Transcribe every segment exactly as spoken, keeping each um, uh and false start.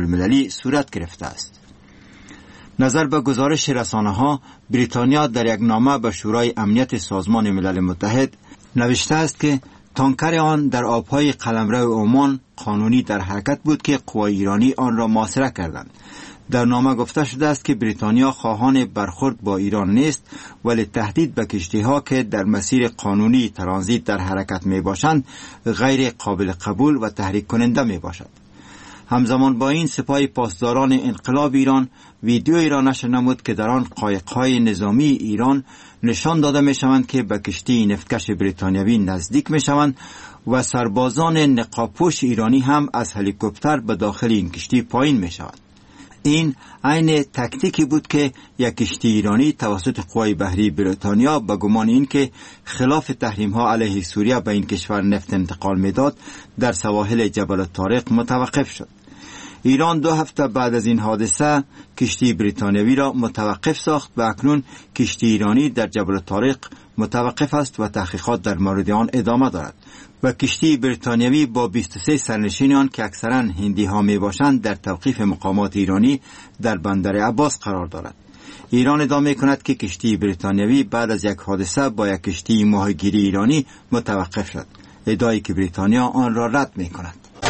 المللی صورت گرفته است. نظر به گزارش رسانه‌ها، بریتانیا در یک نامه به شورای امنیت سازمان ملل متحد نوشته است که تانکر آن در آبهای قلمرو عمان قانونی در حرکت بود که قوای ایرانی آن را محاصره کردند. در نامه گفته شده است که بریتانیا خواهان برخورد با ایران نیست، ولی تهدید به کشتی‌ها که در مسیر قانونی ترانزیت در حرکت می باشند غیر قابل قبول و تحریک کننده می باشد. همزمان با این سپاه پاسداران انقلاب ایران ویدیویی را نشر نمود که در آن قایق‌های نظامی ایران نشان داده می شوند که به کشتی نفتکش بریتانیایی نزدیک می شوند و سربازان نقابپوش ایرانی هم از هلیکوپتر به داخل این کشتی پایین می شوند. این عین تکتیکی بود که یک کشتی ایرانی توسط قوای بحری بریتانیا به گمان این که خلاف تحریم ها علیه سوریه به این کشور نفت انتقال میداد در سواحل جبل طارق متوقف شد. ایران دو هفته بعد از این حادثه کشتی بریتانیایی را متوقف ساخت و اکنون کشتی ایرانی در جبل طارق متوقف است و تحقیقات در مورد آن ادامه دارد و کشتی بریتانیایی با بیست و سه سرنشینان که اکثرا هندی ها می باشند در توقیف مقامات ایرانی در بندر عباس قرار دارد. ایران ادعا کند که کشتی بریتانیایی بعد از یک حادثه با یک کشتی ماهیگیری ایرانی متوقف شد، ادعایی که بریتانیا آن را رد می کند.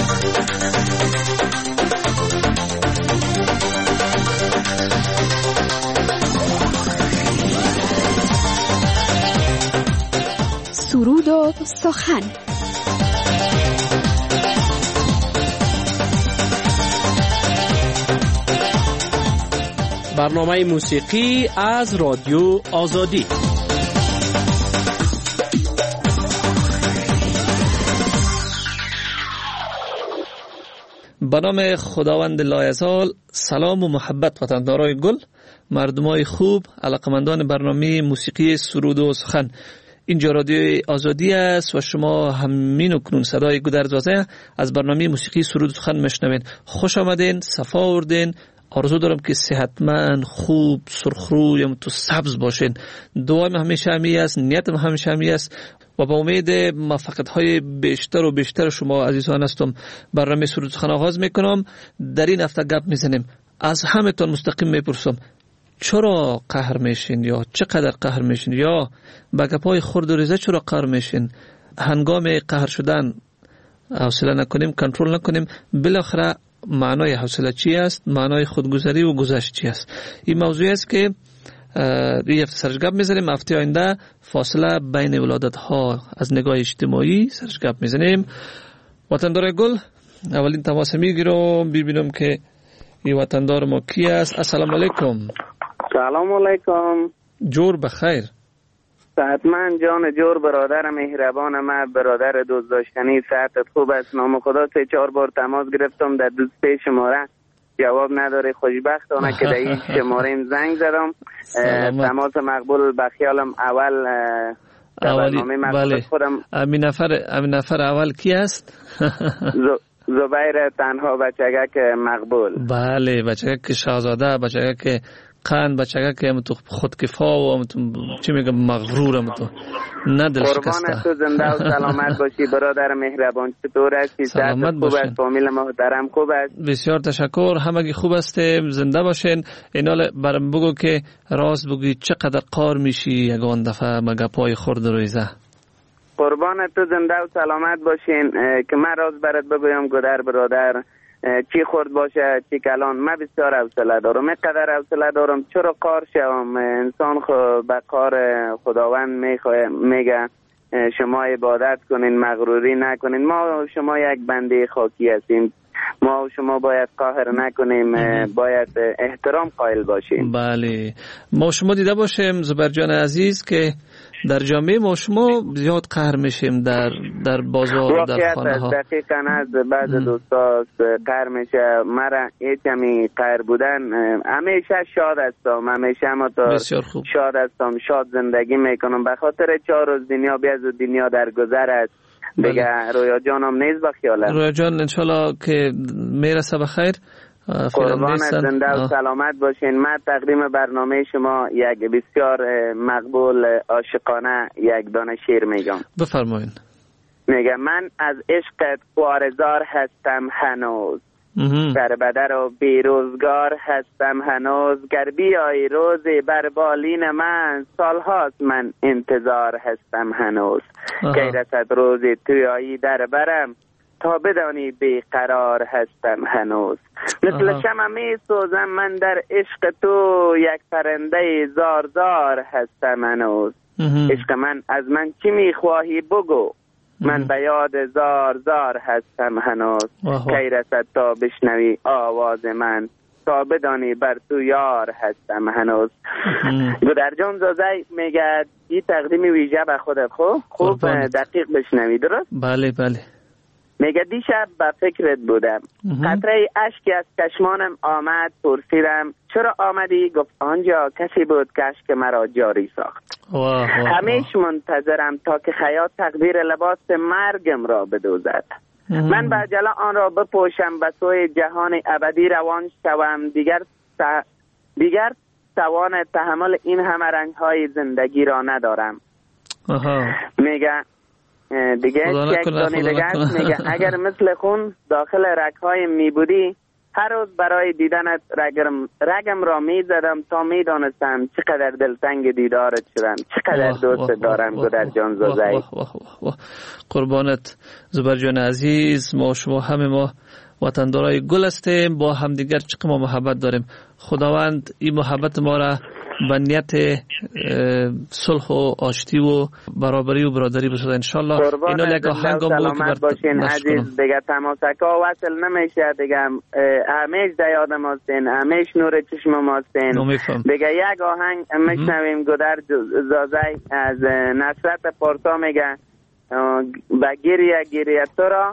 سرود و سخن. برنامه موسیقی از رادیو آزادی. به نام خداوند لایزال. سلام و محبت وطندارای گل، مردمای خوب، علاقمندان برنامه موسیقی سرود و سخن. اینجا رادیو آزادی است و شما همین و کنون صدای گودرزوازه از برنامه موسیقی سرود و سخن میشنوید. خوش آمدین، صفا آوردین. آرزو دارم که صحتمند، خوب، سرخروی و تو سبز باشین. دعایم همیشه همی است، نیتم همیشه همی است و با امید موفقیت های بیشتر و بیشتر شما عزیزان هستم. برنامه سرود و سخن آغاز میکنم. در این هفته گپ میزنیم. از همه تان مستقیم میپرسم چرا قهر میشین یا چقدر قهر میشین یا با گپای خرد و ریزه چرا قهر میشین؟ هنگام قهر شدن حوصله نکنیم، کنترل نکنیم، بالاخره معنای حوصله چی است؟ معنای خودگذری و گذشت چی است؟ این موضوعی است که یه هفته سرش گپ میزنیم. هفته آینده فاصله بین ولادت ها از نگاه اجتماعی سرش گپ میزنیم. وطندار گل، اولین تماس میگیرم ببینم که این وطندار ما کی است. السلام علیکم. سلام علیکم. جور بخیر. صحتمند جان جور، برادر مهربان من، برادر دوست داشتنی، صحتت خوب است؟ نام خدا سه چهار بار تماس گرفتم در دوست پی شماره جواب نداره. خوشبختانه که در این شماره زنگ زدم. تماس مقبول بخیالم اول اولی. بله. خودم امین نفر امین نفر اول کی است؟ زبیر تنها بچگک مقبول. بله، بچگک شاهزاده، بچگک قند، بچگک هم تو خودکفا و چی میگم مغرورم تو نه دل شکسته. قربان تو زنده و سلامت باشی برادر مهربان. چطور هستی؟ سلامت خوب است؟ فامیل محترم خوب است؟ بسیار تشکر، همگی خوب هستیم، زنده باشین. اینال برام بگو که راست بگی چقدر قار میشی یگان دفعه مگه پای خورد رویزه؟ قربان تو زنده و سلامت باشین. که من راز برات بگویم گودر برادر، چی خورد باشه چی کلان، من بسیار حوصله دارم. اینقدر حوصله دارم چرا قار شوم. انسان خو به قار خداوند میگه شما عبادت کنین، مغروری نکنین. ما و شما یک بنده خاکی هستیم، ما و شما باید قهر نکنیم، باید احترام قائل باشیم. بله، ما شما دیده باشیم زبر جان عزیز که در جامعه ما شما زیاد قهر میشیم در در بازار، در خانه ها. دقیقاً از بعض دوستا قهر میشه. مرا هیچمی قهر بودن، همیشه شاد هستم، همیشه مطور شاد هستم، شاد زندگی میکنم. به خاطر چهار روز دنیا بیاز و دنیا در گذر است. دیگه رویا جانم نیست بخیاله. رویا جان انشالله که میرسه بخیر. قربان زنده و سلامت باشین. من تقدیم برنامه شما یک بسیار مقبول عاشقانه یک دانه شعر میگم. بفرمایید. میگم من از عشقت خوارزار هستم هنوز، در بدر و بیروزگار هستم هنوز، گر بیایی روزی بر بالین من، سالهاست من انتظار هستم هنوز. کی رسد روزی تویایی در برم، تا بدانی بیقرار هستم هنوز. مثل شمع می سوزم من در عشق تو، یک پرنده زار زار هستم هنوز. عشق من از من چی می خواهی بگو، من به یاد زار زار هستم هنوز. کی رسد تا بشنوی آواز من، تا بدانی بر تو یار هستم هنوز. گودر جان زازی میگه این تقدیم ویژه به خودت خوب خوب دقیق بشنوی، درست؟ بله بله. میگه دیشب به فکرت بودم، قطره اشکی از چشمانم آمد، پرسیدم چرا آمدی؟ گفت آنجا کسی بود که اشک مرا جاری ساخت. همیش منتظرم تا که خیاط تقدیر لباس مرگم را بدوزد. من به عجله آن را بپوشم، به سوی جهان ابدی روان شوم. دیگر ت... دیگر توان تحمل این همه رنگ های زندگی را ندارم. میگه دیگه یک دانی دیگه میگه اگر مثل خون داخل رگ‌های می بودی، هر روز برای دیدنت رگم, رگم را می زدم تا می دانستم چقدر دلتنگ دیدارت شدم، چقدر دوست دارم گودر جان زوزی. قربانت زبر جان عزیز. ما شما همه ما وطندارای گل هستیم، با همدیگر چقدر ما محبت داریم. خداوند این محبت ما را به نیت صلح و آشتی و برابری و برادری بسازه انشالله. اینو یک آهنگ هم بود که برات باشین عزیز. دیگه تماسکا وصل نمیشه دیگه، همیش در یاد ماستین، همیش نور چشم ماستین. دیگه یک آهنگ میشنویم گودر زازی از نصرت پارسا، میگه به گریه گریه تو را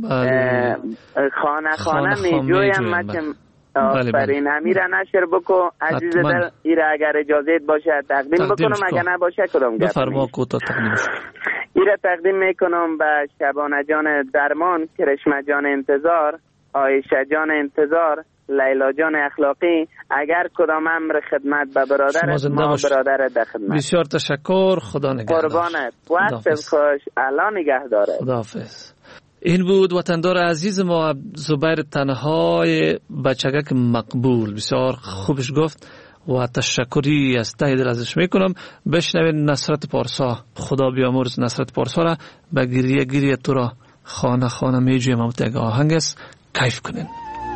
خانه خانه می جویم مچم. آفرین. امیره نشر بکو عزیز دل، ایره اگر اجازه باشه تقدیم بکنم، اگر نباشه کدام گپ بفرما کوتا تقدیم شد. ایره تقدیم میکنم به شبانه جان درمان، کرشمه جان انتظار، عایشه جان انتظار، لیلا جان اخلاقی. اگر کدام امر خدمت به برادر ما برادر در خدمت. بسیار تشکر، خدا نگهدار. قربانت، وقت خوش، الله نگهداره. خداحافظ. این بود وطندار عزیز ما زبیر تنهای بچگک مقبول. بسیار خوبش گفت و تشکری از ته دل ازش میکنم. بشنوین نصرت پارسا، خدا بیامرز نصرت پارسا را به گریه گریه تو را خانه خانه میجویم. هم تگ آهنگ است، کیف کنین.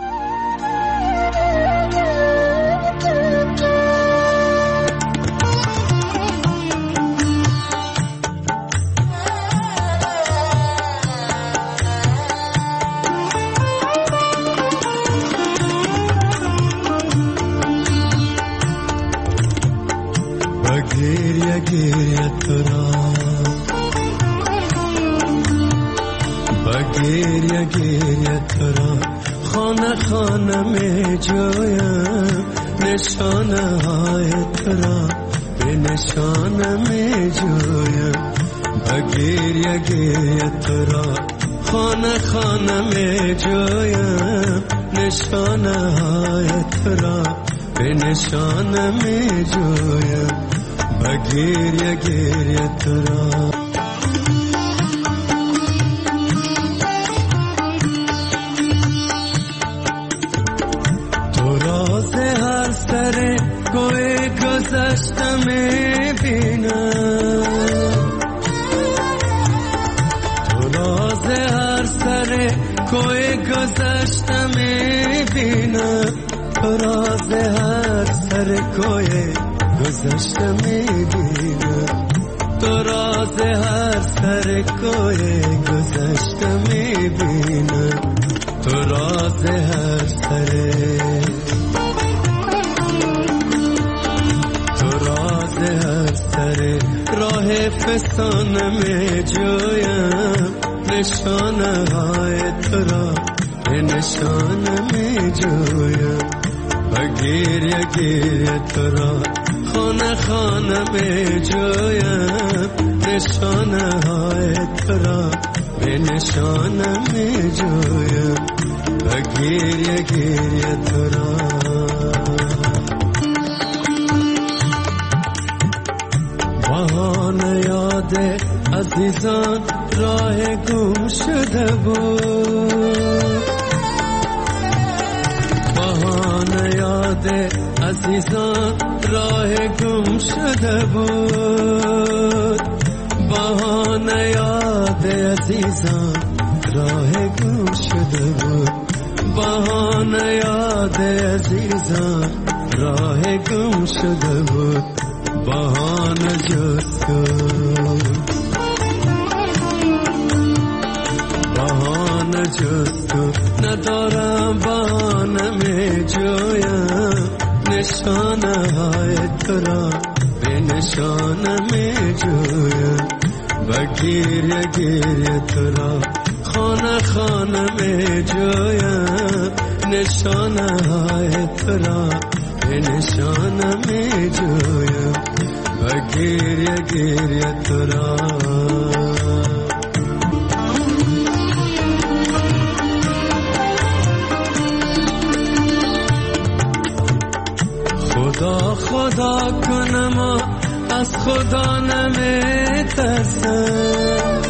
گریه گریه ترا خانه خانه می جویم، نشانه های ترا به نشانه می جویم. گریه گریه ترا خانه خانه می جویم، نشانه های ترا به نشانه می جویم. گریه گریه ترا سر کوی گذشته میبینم، تو راز هر سر کوی گذشته میبینم، تو راز هر سر کوی گذشته میبینم، تو راز هر سر کوی گذشته میبینم، تو راز هر سر راه فسانه می جویم، نشانه های تو را به نشانه می جویم. و گریه گریه تو را خانه خانه می جویم، نشانه های تو را به نشانه می جویم. و گریه گریه تو را بهانه یاد عزیزان راه گم شده بود، عزیزان راه گم شده بود بهانه یاد عزیزان راه گم شده بود بهانه یاد عزیزان راه گم شده بود بهانه جز تو بهانه جز تو ندارم بهانه می جویم نشانه های تو را به نشانه می جویم و گریه گریه تو را خانه خانه می جویم نشانه های تو را به نشانه می جویم و گریه گریه تو را خدا خدا کنم و از خدا نمی ترسم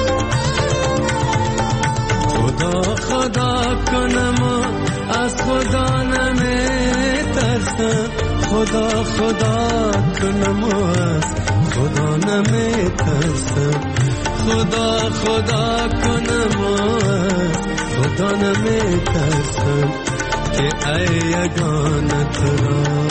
خدا خدا کنم و از خدا نمی ترسم خدا خدا کنم و از خدا نمی ترسم خدا خدا کنم و از خدا نمی ترسم که ای یگانه تو را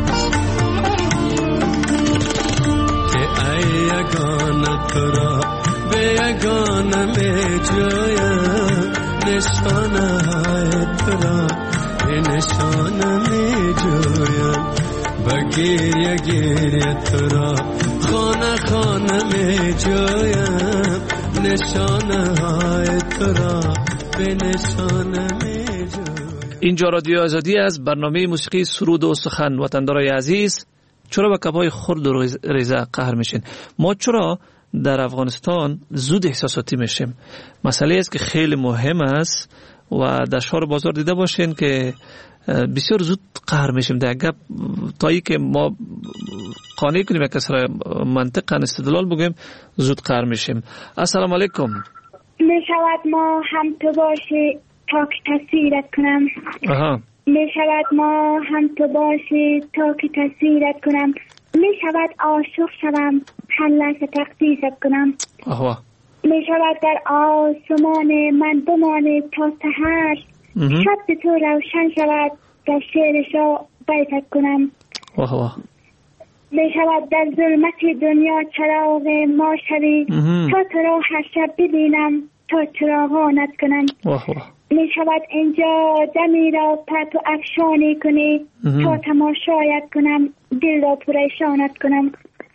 یگانه تو را به یگانه می جویم نشانه های تو را به نشانه می جویم و گریه گریه تو را خانه خانه می جویم نشانه های تو را به نشانه می جویم. اینجا رادیو آزادی از برنامه موسیقی سرود و سخن. وطندارای عزیز، چرا به کبای خرد و ریزه قهر میشین؟ ما چرا در افغانستان زود احساساتی میشیم؟ مسئله است که خیلی مهم است و در شهر بازار دیده باشین که بسیار زود قهر میشیم. در گپ تایی که ما قانع کنیم یک کس را منطقاً استدلال بگیم زود قهر میشیم. السلام علیکم. میشود ما هم تو باشی تا که تصویرت کنم. آها. می شود ما هم تو باشی تا که تصویرت کنم. می شود عاشق شوم هر لحظه تقدیست کنم. آها. می شود در آسمان من بمانی تا سحر شب تو روشن شود در شعرش را بیتت کنم. آها. می شود در ظلمت دنیا چراغ ما شوی تا تو را هر شب ببینم تا چراغانت کنم. آها. می شود اینجا دمی را پرت و افشانی کنی تا تماشایت کنم دل را پریشانت کنم.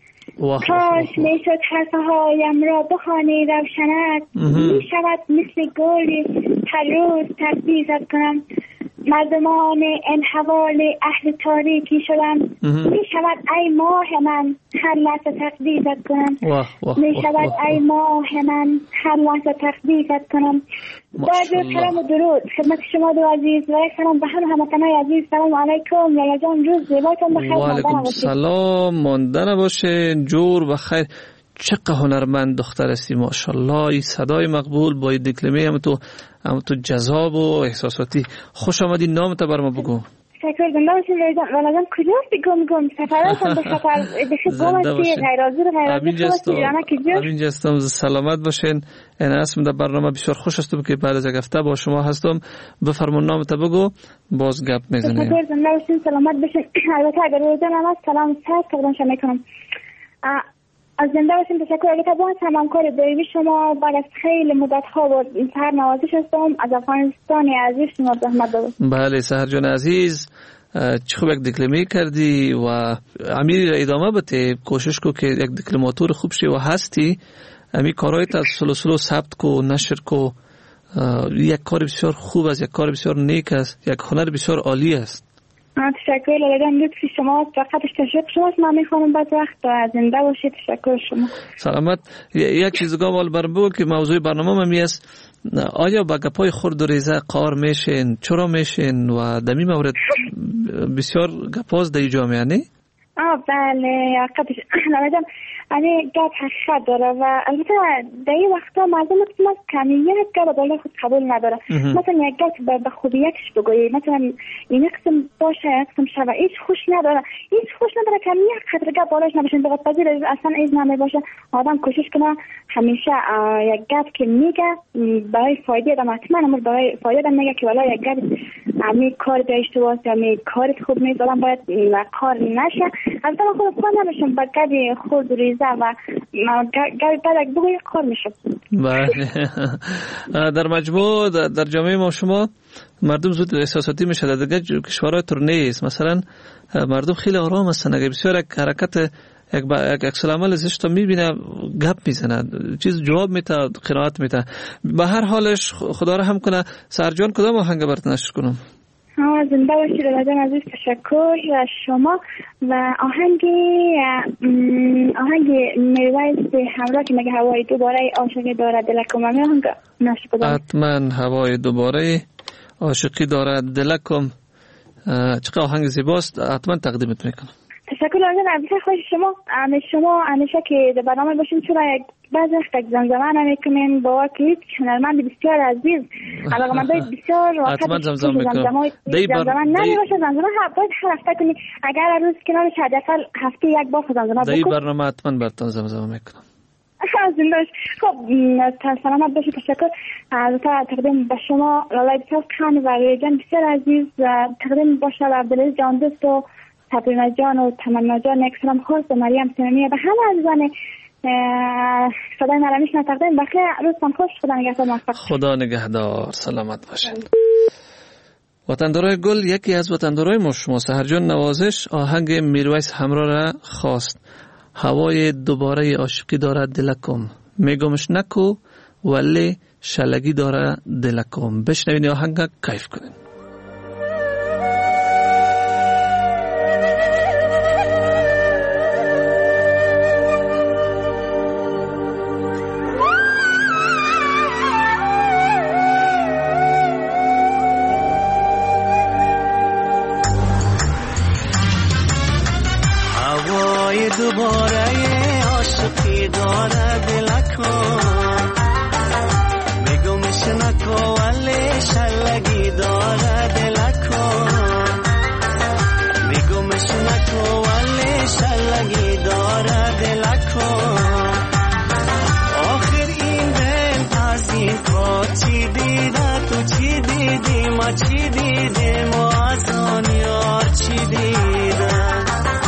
کاش می شد حرفهایم را بخوانی روشنت می شود مثل گلی هر روز تقدیست کنم. مردمان این حوال اهل تاریکی شدم می شود ای ماه من هر لحظه تقدیست کنم. می شود ای ماه من هر لحظه تقدیست کنم. با عرض سلام و درود خدمت شما دو عزیز و یک سلام به همه هموطنان عزیز. سلام علیکم. لالا جان روز زیباتون بخیر. و علیکم سلام. مانده نباشین. جور بخیر. چقدر هنرمند دختر هستی ماشاءالله. این صدای مقبول با این دکلمه هم تو هم تو جذاب و احساساتی. خوش آمدی. نام تو بر ما بگو. شکر زنده باشین لالا جان. کجا هستی؟ گم گم سفراتون به سفر بخیر گم هستی غیرازی رو غیرازی همین جستم. سلامت باشین. این اسم در برنامه بسیار خوش هستم که بعد از یک هفته با شما هستم. بفرمون نام تو بگو باز گپ میزنیم. شکر زنده باشین. سلامت باشین. البته اگر روزان هم هست سلام سر تقدیم میکنم. از زنده باشین. تشکر. اگه باز هم همکار دایمی شما بعد از خیلی مدت ها با سهر نوازش هستم از افغانستان عزیز شما زحمت دادم. بله سهر جان عزیز چه خوب یک دکلمه کردی و امیر را ادامه بده. کوشش کو که یک دکلماتور خوب شی و هستی. امی کارایت از سلو سلو ثبت کو نشر کو. یک کار بسیار خوب است. یک کار بسیار نیک است. یک هنر بسیار عالی است. تشکر لالجان. لطفی شما فقطش تشکر شماست. من میخوانم بعد وقت زنده باشید. تشکر شما. سلامت. یک چیز گام برام بگو که موضوع برنامه من می است. آیا با گپای خرد و ریزه قار میشین؟ چرا میشین؟ و در این مورد بسیار گپاز در جامعه نه؟ آه بله. حقیقتش لالجان این گپ حقیقت داره و البته در این وقتا مردم مثل کمیت گپ بالای خود قبول نداره. مثلا یک گپ به خوبی یکش بگویی، مثلا این قسم باشه یک قسم شوه، هیچ خوش نداره، هیچ خوش نداره که یک قدر گپ بالاش نباشه. انتقاد پذیر اصلا ایز نمی باشه. آدم کوشش کنه همیشه یک گپ که میگه برای فایده آدم، حتما امر برای فایده آدم میگه که والا یک گپ امی کار به اشتباه است، امی کارت خوب نیست، آدم باید کار نشه. البته من خود خود نمیشم با گپ خود ریزه و گپ بعد بگوی کار میشه. در مجموع در جامعه ما شما مردم زود احساساتی میشه. در دیگه کشورهای تر نیست. مثلا مردم خیلی آرام هستن. اگه بسیار یک حرکت یک یک عکس العمل زشت میبینه گپ میزنه، چیز جواب میده، قرائت میده. به هر حالش خدا رحم کنه. سرجان کدام آهنگ برات نشر کنم؟ ها زنده باشید رمضان عزیز، تشکر از شما. و آهنگ آهنگ میرویس همراه که میگه هوای دوباره عاشقی دارد دلکم، همین آهنگ نشر کنم. حتما هوای دوباره عاشقی دارد دلکم، چقدر آهنگ زیباست، حتما تقدیمت میکنم. تشکر لازم از خوش شما. همه شما همیشه که در برنامه باشین، چرا بعضی وقت زمزمه نمیکنین با که هنرمند بسیار عزیز علاقه‌مندای بسیار وقت حتما زمزمه میکنم. دی بر نمیشه زمزمه باید هر هفته کنی، اگر روز کنارش حداقل هفته یک بار زمزمه بکن. دی برنامه حتما براتون زمزمه میکنم. عزیز خب سلامت باشید. تشکر. البته تقدیم به شما لالای بسیار خان و ریجان بسیار عزیز، تقدیم باشه به عبدالعزیز جان دوست و تبرینا جان و تمنا جان، یک سلام خاص به مریم سنمی و همه عزیزان صدای نرمیش نتقدیم. بخیر روزتان خوش. خدا نگهدار. موفق. خدا نگهدار. سلامت باشید. وطندارای گل، یکی از وطندارای ما شما سحرجان نوازش آهنگ میرویس همراه را خواست. هوای دوباره عاشقی داره دلکم، میگمش نکو ولی شلگی داره دلکم. بشنوین آهنگ کیف کنین. دوباره عاشقی داره دلکم، میگمش نکو ولی شلگی داره دلکم، میگمش نکو ولی شلگی داره دلکم. آخر این دل از این کار چی دیده، تو چی دیدی، ما چی دیدیم و از آن یار چی دیدم.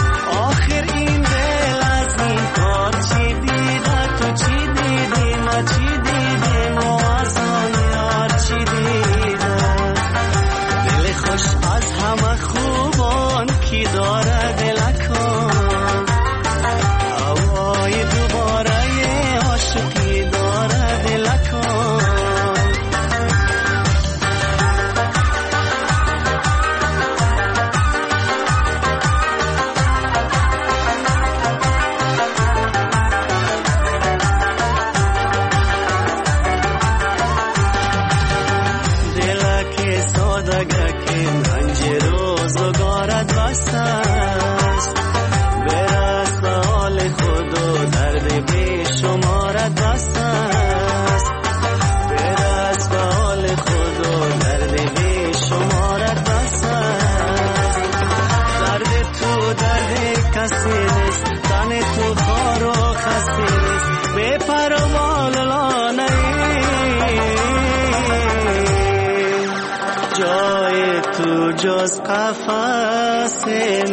جز قفس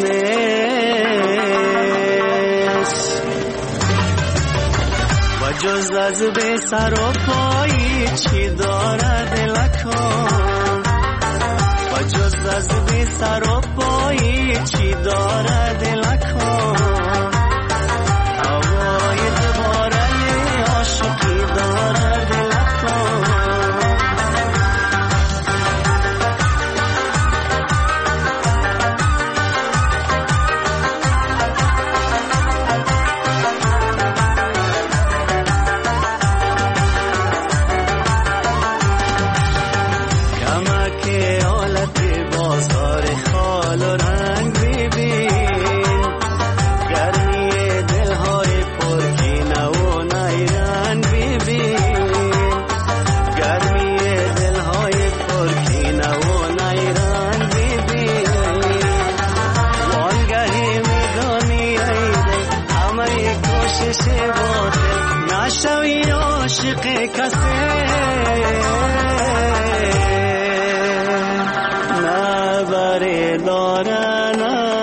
نیست و جز از به سر و پایی چی داره دلکم، و جز از به سر و پایی چی داره دلکم. هوای دوباره عاشقی داره دلکم. پر خبر دارن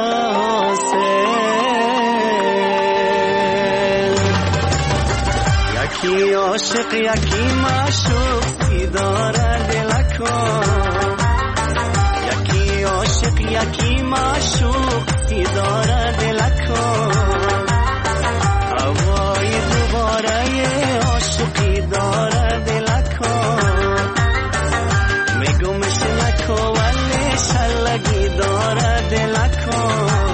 یکی عاشق یکی معشوق کی داره دلکو یکی عاشق یکی معشوق کی داره دلکو هوای دوباره عاشقی داره دلکو میگمش نکو ولی شلگی داره دلکو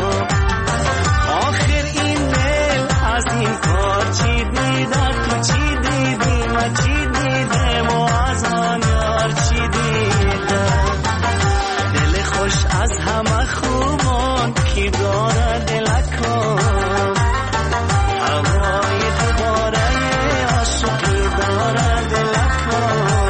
آخر این دل از این کار چی دیده تو چی دیدی ما چی دیدم و از آن یار چی دیده دل خوش از همه خوبان کی داره دلکو هوای دوباره عاشقی داره دلکو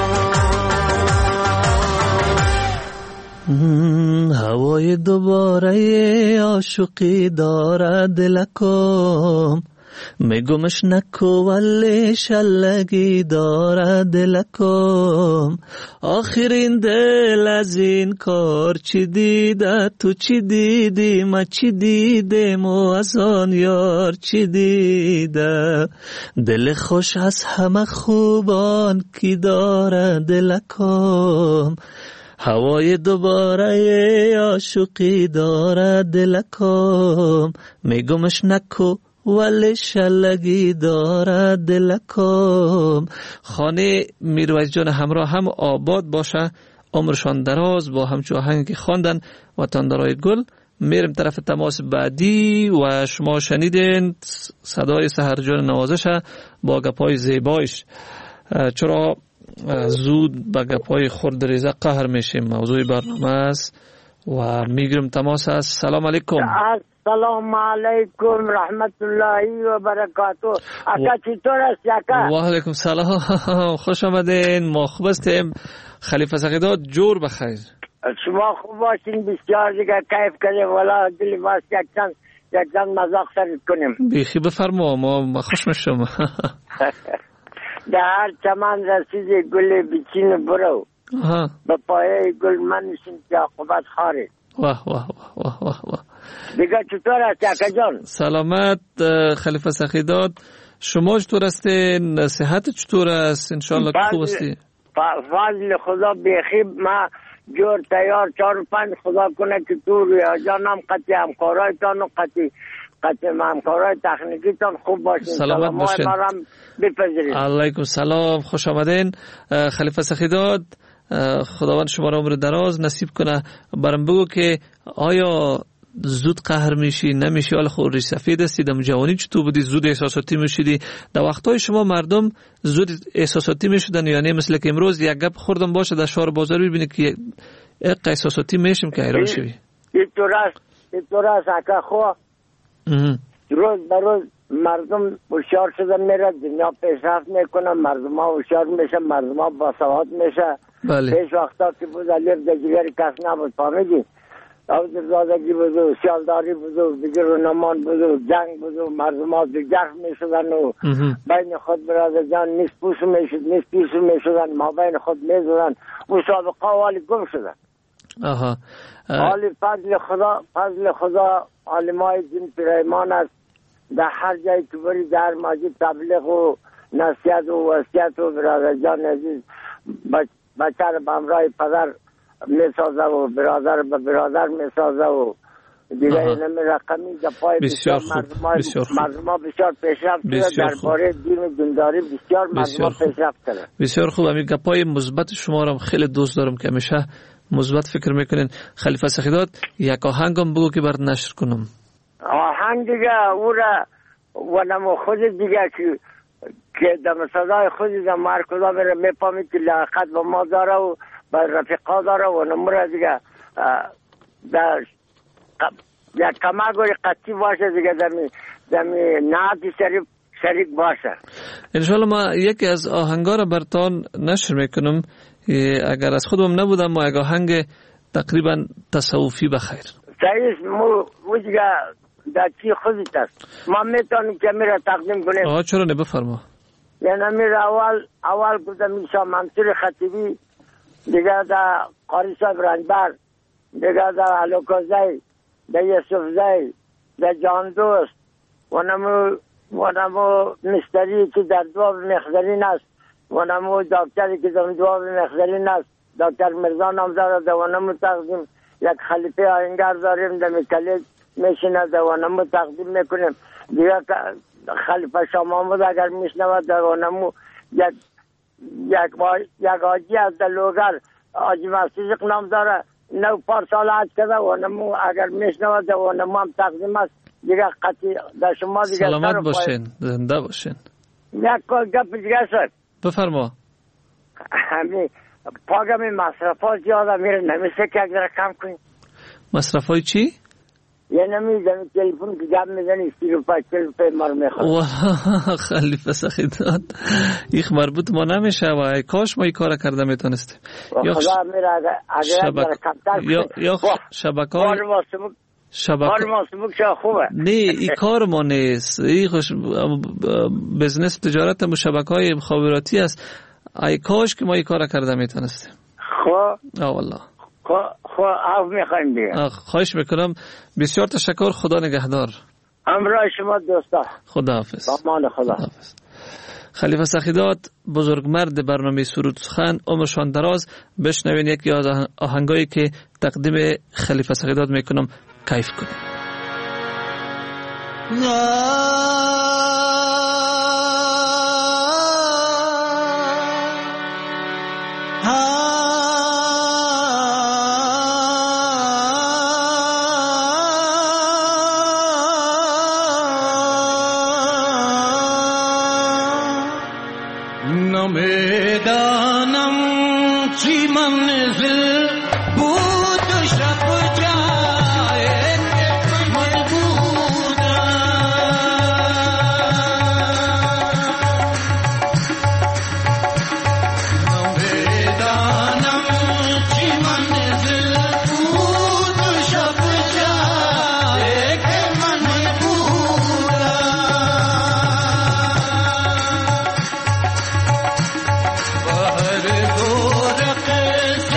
هوای دوباره عاشقی داره دلکم میگمش نکو ولی شلگی داره دلکم آخرین دل از این کار چی دیده تو چی دیدی ما چی دیدم و از آن یار چی دیده دل خوش از همه خوبان کی داره دلکم هوای دوباره عاشقی داره دلکم میگمش نکو ولی شلگی داره دلکم. خانه میرویس جان همراه هم آباد باشه، عمرشان دراز با همچو آهنگی خواندن و تاندرای گل. میرم طرف تماس بعدی و شما شنیدین صدای سحرجان نوازش با گپای زیبایش. چرا زود با گپای خرد ریزه قهر میشیم موضوع برنامه است و میگیرم تماس است. سلام علیکم. سلام علیکم رحمت الله و برکاته. اکا چطور است اکا؟ و علیکم سلام، خوش آمدین. ما خوب هستیم. خلیفه سقیدات جور بخیر. شما خوب باشین، بسیار دیگه کیف کنیم. والا دلی باست یک چند یک چند مذاق سرد کنیم. بیخی بفرما، ما خوش میشم. در هر چمن رسید گل بچین برو، به پایه گل من نشین که عاقبت خاره. واه واه واه واه واه. دیگه چطور است اکا جان؟ سلامت خلیفه سخیدات. شما چطور هستین؟ صحت چطور است؟ انشالله خوب هستی؟ فضل خدا بیخی. ما جور تیار چار و پنج خدا کنه که تو رویا جانم قطعی همکارایتان و قطعی قطعی همکارای تکنیکیتان خوب باشین. سلامت باشین. بپذیرید. علیکم سلام، خوش آمدین خلیفه سخیدات. خداوند شما را عمر دراز نصیب کنه. برام بگو که آیا زود قهر میشی نمیشی؟ حالا خود ریش سفید هستی، دم جوانی چطور بودی؟ زود احساساتی میشدی؟ در وقتهای شما مردم زود احساساتی میشدن یا نه؟ مثل که امروز یک گپ خوردم باشه در شهر بازار ببینی که یک احساساتی میشیم که حیران شوی. اینطور است، اینطور است اکا خو. روز به روز مردم هوشیار شدن میره، دنیا پیشرفت میکنه، مردم ها هوشیار میشه، مردم ها باسواد میشه. بله. پیش وقتا که بود علیر دجگر کس نبود، فهمیدی؟ آوزردادگی بود و سیالداری بود و دیگر رونمان بود و جنگ بود و مردم ها دیگر میشدن و بین خود برادر جان نیست پوسو میشد نیست پیسو میشدن، ما بین خود میزدن و سابقه والی گم شدن. آها. حالی فضل خدا، فضل خدا علمای دین پیرایمان است. در هر جایی که بری در مسجد تبلیغ و نصیحت و وصیت و برادر جان عزیز بچه رو به همراه پدر میسازه و برادر به برادر میسازه و دیگه اینمی رقمی گپای بسیار مردم ها بسیار پیشرفت کرده. درباره دین و دینداری بسیار مردم ها پیشرفت کرده. بسیار خوب. همین گپای مثبت شما رو خیلی دوست دارم که همیشه مثبت فکر میکنین. خلیفه سخیدات یک آهنگم بگو که برات نشر کنم. آهنگ دیگه او را و نمو خود دیگه که که در صدای خودی در مرکزا میره میپامی که لحقت با ما داره و با رفیقا داره و نموره دیگه در یک کمگوی قطعی باشه دیگه دمی دمی نعتی شریف شریک باشه. انشاءالله ما یکی از آهنگا را برتان نشر میکنم. اگر از خودم نبودم ما یک آهنگ تقریبا تصوفی بخیر. صحیح مو او دیگه در چی خودت است. ما میتونیم که میره تقدیم کنیم. آه چرا نبفرما. یعنی میره اول اول کدام میشه منصور خطیبی دیگه در قاری صاحب رنجبر دیگه در علوکوزی در یسوفزی در جان دوست و نمو و نمو مستری که در دواب مخزرین است و نمو دکتری که در دواب مخزرین است دکتر مرزا نام دارد و نمو تقدیم یک خلیفه آینگر داریم در کلیج میشنه و نمو تقدیم میکنیم دیگه خلیفه شاه محمود اگر میشنود و نمو یک یک یک آجی از در لوگر آجی مسیق نام داره نو پار سال عد کرده و نمو اگر میشنود و نمو هم تقدیم است دیگه قطعی در شما دیگه سلامت باشین زنده باشین. یک گپ دیگه شد بفرما. همین پاگم مصرفات زیاده میره نمیشه که اگر کم کنیم. مصرفای چی؟ یه نمیدونم تلفن که گپ میزنی سی روپای چل روپای مار میخواد. خلیفه سخیداد ایخ مربوط ما نمیشه و کاش ما این کار کرده میتونستیم. خدا میره اگر اگر کمتر یا یا شبکه های شبکه شبکه خوبه. نه این کار ما نیست. این خوش بزنس تجارت و شبکه‌های مخابراتی است. ای کاش که ما این کار کرده میتونستیم. خب آه والله. خب خب عفو میخوایم دیگه. خواهش میکنم. بسیار تشکر. خدا نگهدار. همراه شما دوستا. خداحافظ. امان خدا. خداحافظ. خلیفه سخیدات بزرگمرد برنامه سرود سخن، عمرشان دراز. بشنوین یکی از آهنگایی که تقدیم خلیفه سخیدات میکنم، کیف کنید. Bahar go rakh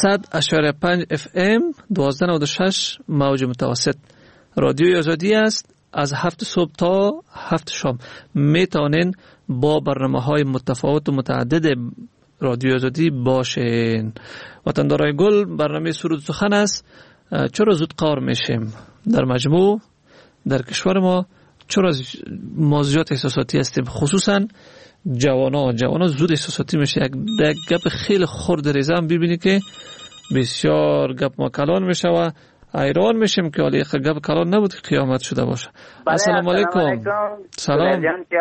صد اشاره پنج اف ام دوازده نود و شش موج متوسط. رادیوی آزادی است. از هفت صبح تا هفت شام میتونین با برنامه های متفاوت و متعدد رادیو آزادی باشین. وطندارای گل، برنامه سرود سخن است. چرا زود قار میشیم در مجموع در کشور ما؟ چرا موضوعات احساساتی هستیم؟ خصوصا جوانا جوانا زود احساساتی میشه. یک گپ خیلی خرد ریزه هم ببینی که بسیار گپ ما کلان میشه و ایران میشیم که حالی گپ کلان نبود که قیامت شده باشه. السلام علیکم. سلام.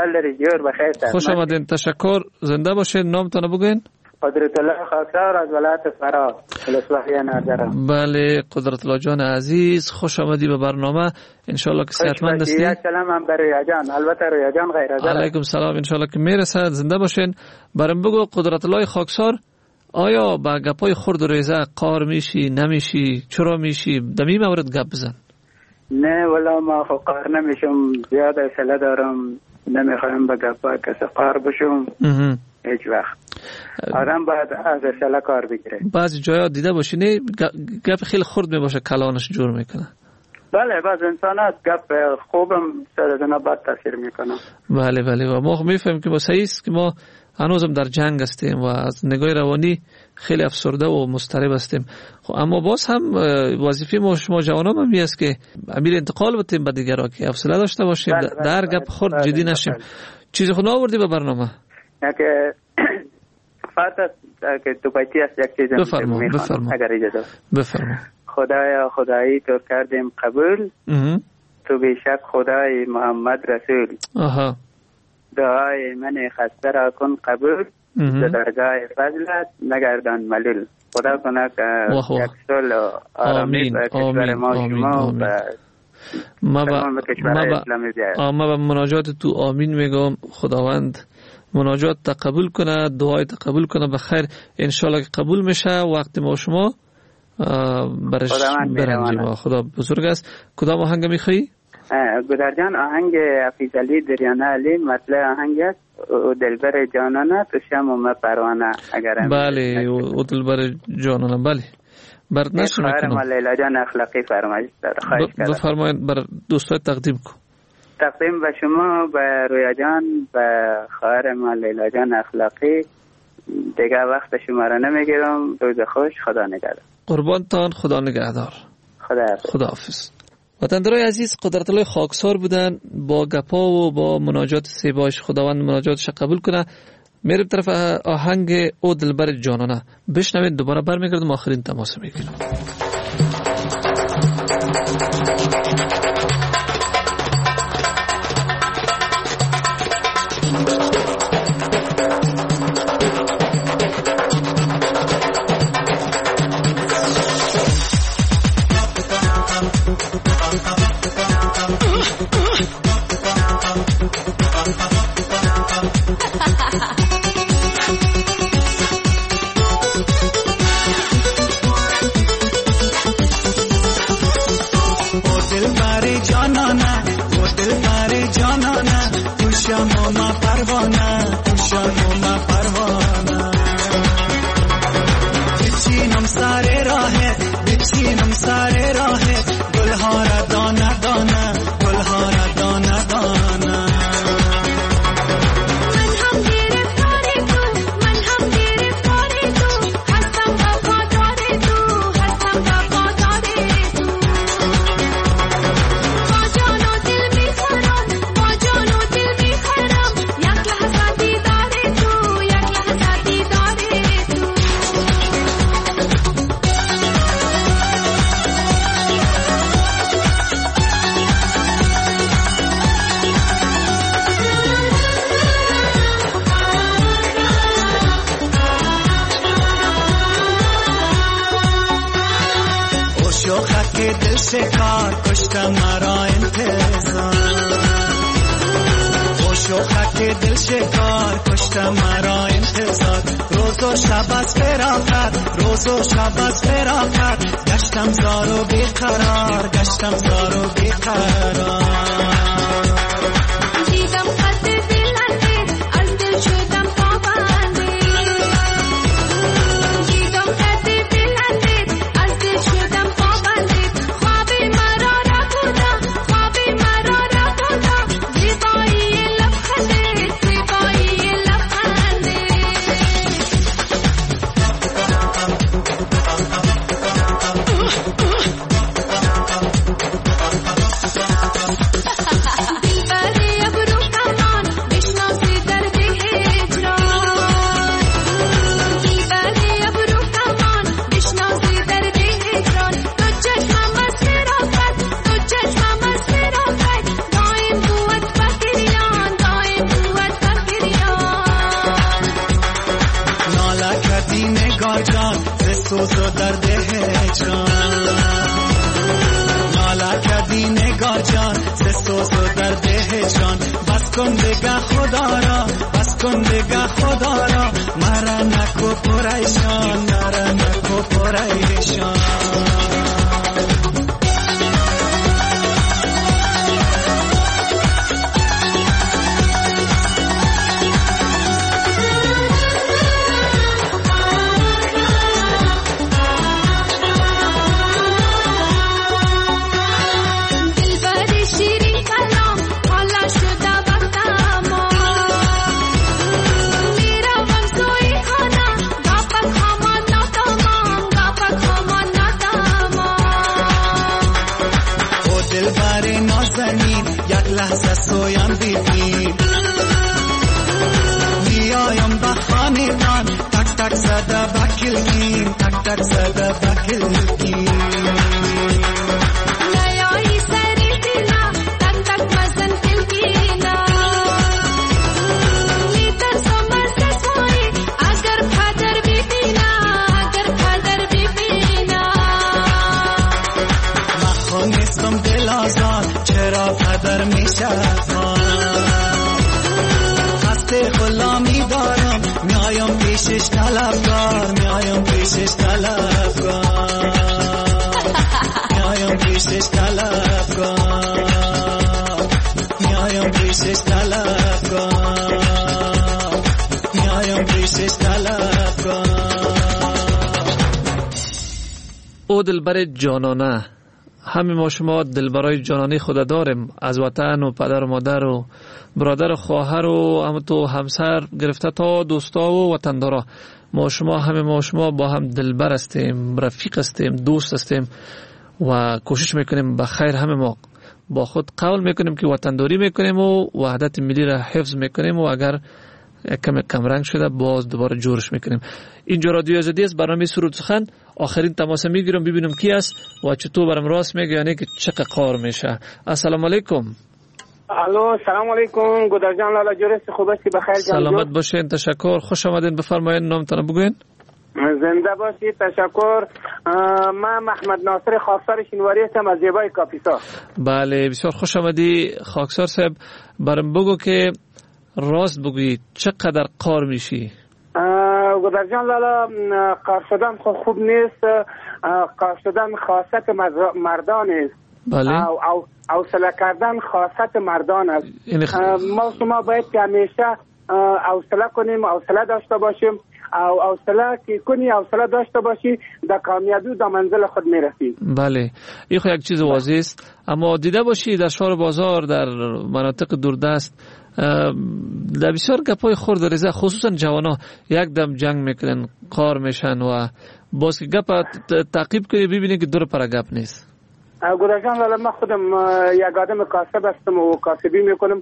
خوش آمدین. تشکر. زنده باشین. نامتون بگین. قدرت الله خاکسار از ولایت فرا اصلاحیه ناظرم. بله قدرت الله جان عزیز، خوش آمدی به برنامه. ان شاء الله که صحتمند هستی. سلام هم بر رویا جان. البته رویا جان غیر از علیکم سلام. ان شاء الله که میرسد. زنده باشین. برام بگو قدرت الله خاکسار، آیا با گپای خرد و ریزه قار میشی نمیشی؟ چرا میشی؟ دمی مورد گپ بزن. نه والا ما خو قار نمیشم، زیاد حوصله دارم، نمیخوایم به گپا کسی قار بشم هیچ وقت. آدم باید از حوصله کار بگیره. بعضی جایا دیده باشی نه گپ خیلی خرد میباشه کلانش جور میکنه. بله بعض انسانات گپ خوبم سرزنا بد تاثیر میکنه. بله بله و ما میفهمیم که ما صحیح است که ما هنوزم در جنگ هستیم و از نگاه روانی خیلی افسرده و مضطرب هستیم. خب اما باز هم وظیفه ما شما جوانان هم است که امیر انتقال بدیم به دیگران که حوصله داشته باشیم، بله بله در گپ خرد بله جدی نشیم. چیزی خود آوردی به برنامه؟ که فقط که تو پایتی است یک چیز بفرما بفرما اگر اجازه بفرما. خدایا خدایی تو کردیم قبول، تو بیشک خدای محمد رسول. آها. دعای من خسته را کن قبول، در درگاه فضلت نگردان ملول. خدا کنه که یک سال آرامی به کشور ما شما و ما با مناجات تو آمین میگم. خداوند مناجات تقبل کنه، دعای تقبل کنه بخیر. انشالله که قبول میشه وقتی ما شما برش برنجیم. خدا بزرگ است. کدام آهنگ میخوایی؟ گدر جان آهنگ حفیظ علی دریانه علی مطلع آهنگ است او دلبر جانانه تو شم و ما پروانه. اگر بله او دلبر جانانه. بله برد نشم میکنم. خواهر ما لیلا جان اخلاقی فرمایش داره. خواهش کردم بفرمایید بر دوستای تقدیم کن. تقدیم به شما، به رویا جان، به خواهر ما لیلا جان اخلاقی. دیگه وقت شما را نمیگیرم. روز خوش. خدا نگهدار. قربانتان. خدا نگهدار. خدا حافظ. خدا حافظ. وطندارای عزیز، قدرت الله خاکسار بودن با گپا و با مناجات سیباش. خداوند مناجاتش قبول کنه. میرم طرف آهنگ او دلبر جانانه. بشنوید دوباره برمیگردم آخرین تماس میگیرم. سوز و درد هجران نالا کردی نگار جان ز سوز و درد هجران بس کن بگه خدا را بس کن بگه خدا را مرا نکو پریشان مرا نکو پریشان لحظه سویم بیبی میایم به خانمان تک تک زده بکلگیم تک تک زده بکلگیم نیایی سری دینا تک تک مزن کلگینا میتر سومست سوی اگر پدر بیبینا اگر پدر بیبینا مخونستم دل آزاد چرا پدر میشه خسته غلامی دارم میایم پیشش طلبکار میایم پیشش طلبکار میایم پیشش طلبکار میایم پیشش طلبکار میایم پیشش طلبکار. او دلبر جانانه، همه ما شما دلبرای جانانه خود داریم، از وطن و پدر و مادر و برادر و خواهر و هم تو همسر گرفته تا دوستا و وطندارا. ما شما همه ما شما با هم دلبر هستیم، رفیق هستیم، دوست هستیم و کوشش میکنیم به خیر. همه ما با خود قول میکنیم که وطنداری میکنیم و وحدت ملی را حفظ میکنیم و اگر کم کم رنگ شده باز دوباره جورش میکنیم. اینجا رادیو آزادی است، برنامه سرود سخن. آخرین تماس میگیرم ببینم کی است و چطور برام راست میگه، یعنی که چقدر قار میشه. السلام علیکم. الو سلام علیکم. گودر جان لالا جورست، خوب هستی؟ بخیر جان؟ سلامت باشین، تشکر. خوش آمدین. بفرمایید نامتون بگوین. زنده باشید. تشکر. من محمد ناصر خاکسار شینواری هستم از زیبای کاپیسا. بله بسیار خوش آمدی خاکسار صاحب. برام بگو که راست بگویی چقدر قار میشی؟ گودر جان لالا، قار شدن خود خوب نیست. قار شدن خاصت مردان است. بله. او او حوصله کردن خاصت مردان است. خ... ما شما باید که همیشه حوصله کنیم، حوصله داشته باشیم. او حوصله که کنی، حوصله داشته باشی، در کامیابی و در منزل خود میرسی. بله این خو یک چیز واضح است، اما دیده باشی در شهر بازار، در مناطق دوردست، در بسیار گپای خورد ریزه، خصوصا جوانا یک دم جنگ میکنن، قار میشن و باز که گپ تعقیب کنی ببینی که دور پر گپ نیست. گودر جان لالا، من خودم یک آدم کاسب هستم و کاسبی میکنم.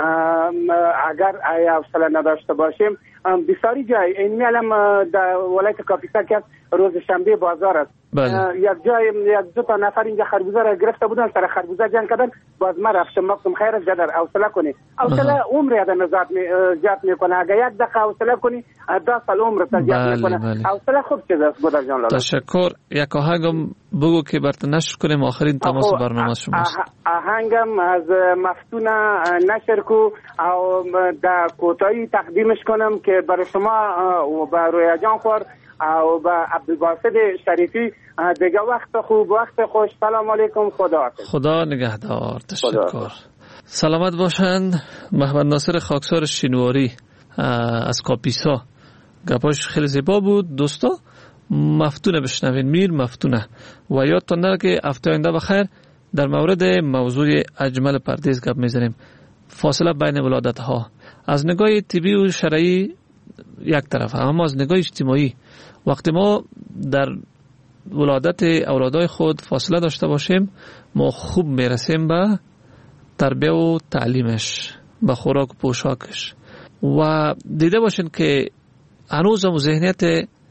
اگر حوصله نداشته باشیم بسیاری جای این میالم در ولایت کاپیسا که روز شنبه بازار است. بله. یک جای یک دو تا نفر اینجا خربوزه را گرفته بودن، سر خربوزه جنگ کردن. باز من رفتم گفتم خیر است جدر حوصله کنی، حوصله عمر آدم زیاد زیاد میکنه. اگر یک دقیقه حوصله کنی ده سال عمر تا زیاد میکنه. حوصله خوب چیز است گودر جان لالا. تشکر. یک آهنگم بگو که برات نشر کنیم، آخرین تماس برنامه شماست. آهنگم از مفتونه نشر کو او در کوتاهی تقدیمش کنم که برای شما و برای رویا جان خور او با عبدالباسط شریفی. دیگه وقت خوب، وقت خوش. سلام علیکم. خدا حافظ. خدا نگهدار. تشکر. سلامت باشند. محمد ناصر خاکسار شینواری از کاپیسا. گپاش خیلی زیبا بود دوستا. مفتونه بشنوین، میر مفتونه. و یادتان نره که هفته آینده بخیر در مورد موضوع اجمل پردیس گپ میزنیم. فاصله بین ولادت ها از نگاه طبی و شرعی یک طرف، اما از نگاه اجتماعی وقتی ما در ولادت اولادای خود فاصله داشته باشیم، ما خوب میرسیم به تربیه و تعلیمش، به خوراک و پوشاکش. و دیده باشین که هنوز هم ذهنیت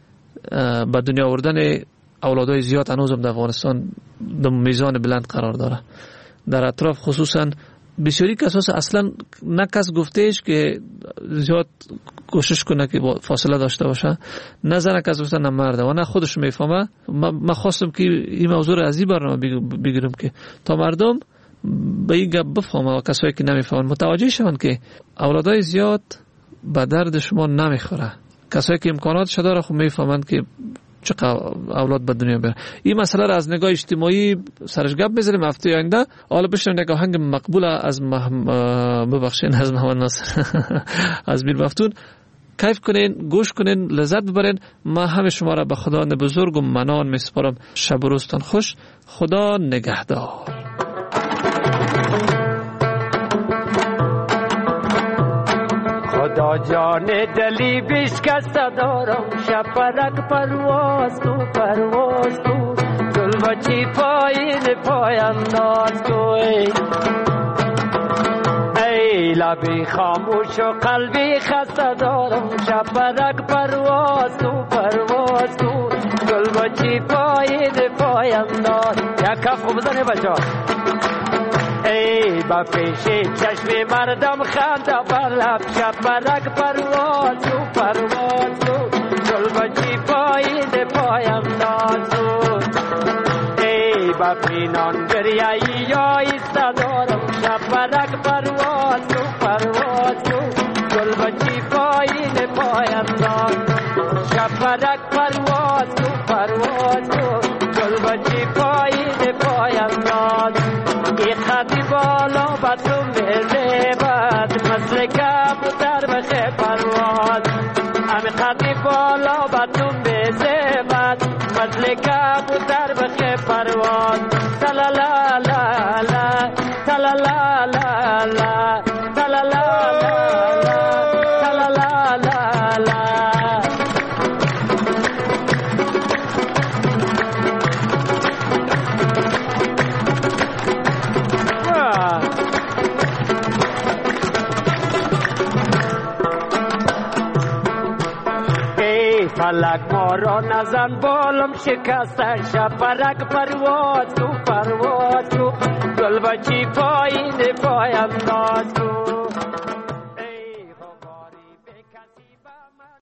به دنیا آوردن اولادای زیاد هنوز هم در افغانستان در میزان بلند قرار داره. در اطراف خصوصا بسیاری کساس اصلا نه کس گفتهش که زیاد کوشش کنه که فاصله داشته باشه، نه زن کس گفته نه مرد و نه خودش میفهمه. من خواستم که این موضوع را از این برنامه بگیرم که تا مردم به این گپ بفهمه و کسایی که نمیفهمن متوجه شون که اولادای زیاد به درد شما نمیخوره. کسایی که امکاناتش داره خب میفهمند که چقدر اولاد به دنیا بیاره. این مسئله را از نگاه اجتماعی سرش گپ بزنیم هفته آینده. حالا بشنویم یک آهنگ مقبول از مح... ببخشید از محمد ناصر از میر مفتون. کیف کنین، گوش کنین، لذت ببرین. ما همه شما را به خدا بزرگ و منان میسپارم. شب و روزتان خوش. خدا نگهدار. خدا جان دلی بشکسته دارم، شپرک پرواز تو پرواز تو، گل بچی پایین پای انداز تو. ای لبی خاموش و قلبی خسته دارم، شپرک پرواز تو پرواز تو، گل بچی پایین پای انداز. یک کف خوب بزنی بچه. ای با پیش چشم مردم خنده بر لب، شپرک پرواز تو پرواز تو، گل بچی پایین پایم نازو. ای با پینان گریه یا ایسته دارم، شپرک پرواز تو پرواز تو، گل بچی پایین پایم نازو. شپرک پرواز تو پرواز تو، گل بچی پایین پایم نازو. ای خطی بالا با تو میزبد، مثل کبوتر بخه پرواز. امی خطی بالا با تو میزبد، مثل کبوتر بخه پرواز. تلالا لا لا تلالا لا لا تلالا لا لا تلالا لا لا. فلک ما را نزن بالم شکسته، شپرک پرواز تو پرواز تو، گل بچی پایین پای انداز تو.